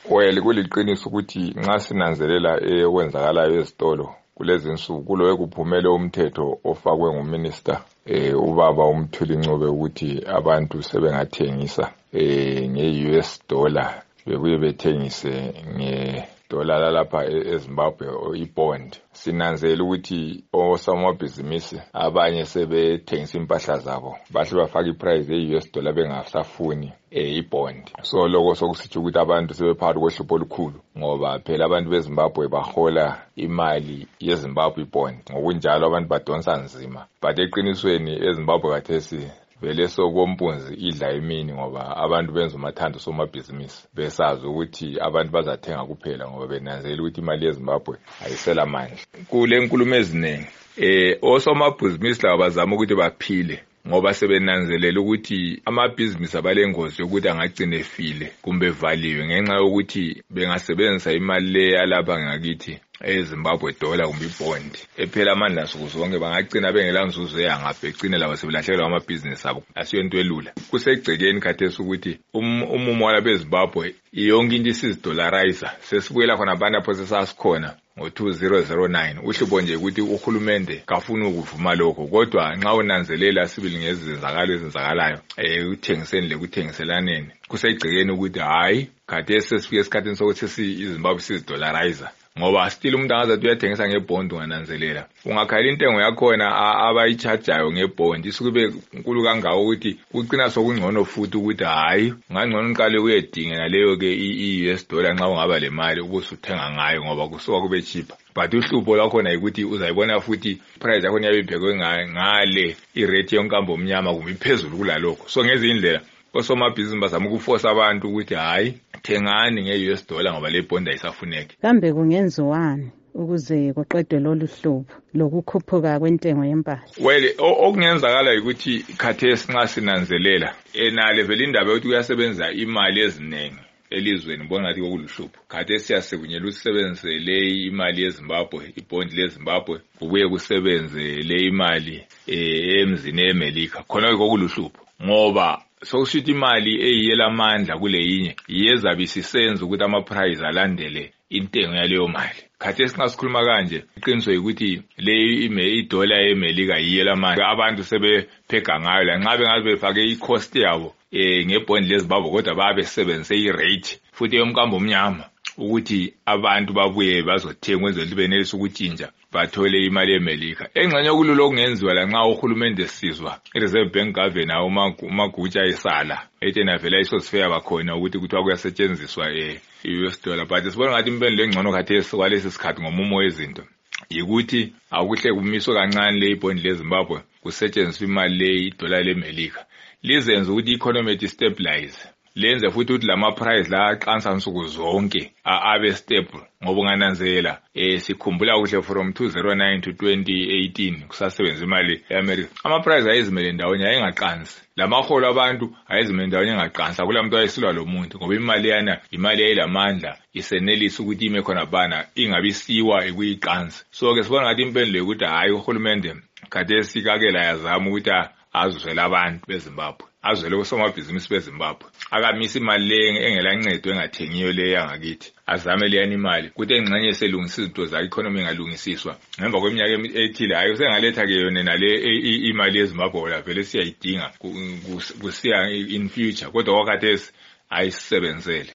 Well, kuliqiniso ukuthi nxa sinanzelela okwenzakalayo ezitolo kulezi nsuku kulowe kuphumele umthetho ofakwe nguminister ubaba uMthuli-Ncube ukuthi abantu sebengathengisa nge-US dollar bebuye bethengise ngedola lalapha eZimbabwe ibond. Sinanzela ukuthi osomabhizinisi abanye sebethengisa impahla zabo bahle bafaka iprice ye-US dollar bengasafuni ibond. So lokho sokusitsho ukuthi abantu sebephakathi kohlupho olukhulu ngoba phela abantu beZimbabwe bahola imali yeZimbabwe bond, ngokunjalo abantu badonsa nzima. But eqinisweni eZimbabwe kathesi vele sokompunzi idla imini ngoba abantu benza umathando somabhizinisi besazi ukuthi abantu bazathenga kuphela ngoba benanzela ukuthi imali yeZimbabwe ayisela manje. Kule nkulumo eziningi osomabhizinisi laba bazama ukuthi baphile ngoba sebenanzelela ukuthi amabhizinisi abalengozi yokuthi angagcina efile kumbe evaliwe ngenxa yokuthi bengasebenzisa imali le yalapha ngakithi eZimbabwe dollar kumbe ibond ephela amandla nsuku zonke bangagcina bengela nzuzo eyangapha egcine labo sebelahlekelwa amabhizinisi abo. Asiyonto elula. Kusegcekeni khathesi ukuthi umumo wala beZimbabwe yonke into isizidollarizer sesibuyela khona abantu apho sesasikhona ngo-2009. Uhlupho nje ukuthi uhulumende kafuni ukuvuma lokho, kodwa nxa unanzelela sibili ngezenzakalo ezenzakalayo ukuthengiseni lekuthengiselaneni kusegcekeni ukuthi hayi khathesi sesifike esikhathini sokuthi iZimbabwe sizidollarizer ngoba still umuntu angazathi uyathengisa ngebond ungananzelela ungakhala intengo yakhona abayichajayo ngebond isukube nkulu kangaka ukuthi kucina sokungcono futhi ukuthi hayi ungangcono uqale uyedinga leyo ke i-US dollar nxa ungaba le mali ubusuthenga ngayo ngoba kusuka kube cheaper. But uhlupho lwakhona ukuthi uzayibona futhi price yakhona yabiphekwe ngale irate yonkambo omnyama kumbe iphezulu kulalokho. So ngezinye indlela osomabhizinisi bazama ukuforce abantu ukuthi hayi thengani nge-US dollar ngoba le bond ayisafuneki. Kambe kungenziwani ukuze kuqedwe lolu hlupho lokukhuphuka kwentengo yempahla? Well, okungenzakala ukuthi khathesi nxa sinanzelela enale vele indaba yokuthi kuyasebenza imali eziningi elizweni bona ngathi kokuluhlupho. Khathesi siyasebunyela usebenzise le imali yeZimbabwe, ibond leZimbabwe, kubuye kusebenze le imali emzini eMelika. Khona kokuluhlupho ngoba sokushithi imali eyiyelamandla kule yinye iyezabe isisenza ukuthi ama-price alandele intengo yaleyo mali. Khathesi nxa sikhuluma kanje iqiniso ukuthi le idola yeMelika yiyelamandla abantu sebephega ngayo la nxa bengabe befake i-cost yabo ngebond leZimbabwe kodwa babesebenzise i-rate futhi yomkambo omnyama ukuthi abantu babuye bazothenga ukwenzela benelisa ukutshintsha bathole imali yeMelika. Engxenye kulolo okungenziwa la nxa uhulumende sizwa iReserve Bank Governor uMagutsha esala ethena vele isosifeya bakhona ukuthi kuthiwa kuyasetshenziswa i-US dollar. But sibona ngathi impendulo engcono khathesi kwalesi sikhathi ngomumo wezinto yikuthi akuhle kumiswe kancane le ibond leZimbabwe kusetshenziswa imali le idola leMelika lizenze ukuthi i-economy stabilize lenze futhi ukuthi lama price la aqansa nsuku zonke abe stable ngoba ungananzela sikhumbula kuhle from 2009 to 2018 kusasebenza imali eAmerica ama price ayizimele ndawonye ayengaqansi lamaholo abantu ayizimele ndawonye engaqansa kula muntu ayisilwa lo muntu ngoba imali yana imali eyilamandla isenelisa ukuthi ime khona bana ingabisiwa ekuyiqansi. So ke sibona ngathi impendulo ukuthi hayi uhulumende khathesi kakela yazama ukuthi azuzela abantu beZimbabwe, azwele osomabhizinisi beZimbabwe, akamisa imali le engelancedo engathengiyo le yangakithi, azame leyani imali kuthi engxenye selungisa izinto za economy engalungisiswa ngemva kweminyaka ethile. Hayi usengaletha ke yona nale imali yeZimbabwe la vele siyayidinga kusiya in future kodwa wakhathesi ayisebenzele.